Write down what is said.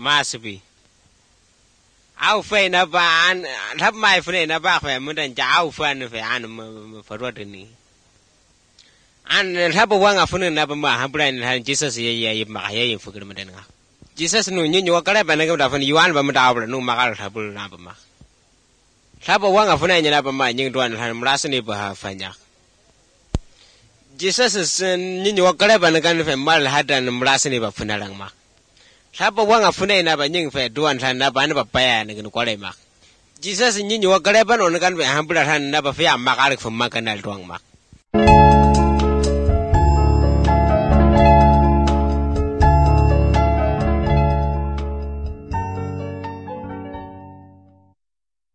Masibi. Au fe na ba an thap mai fune na ba fe mun dan jau fan fe an for what ni. An thap wang afune na ba ma ha bran han Jesus ye ma ye fu gum den nga. Jesus nu nyi nyo kale ba na ga fa yuan ba ma da ba nu ma ka thap na ba ma. Thap wang afune nya na ba ma nyi duan han mras ni ba fa nya. Jesus is nyi nyo kale ba na kan fe mal hadan mras ni ba funa lang ma. Thapa wanga fune na ba nying fe duan than na ba na ba pa na gnu kwale mak Jesus nyi nyo kale ba no kan be hambra than na ba fa ma ka fu ma kanal duang mak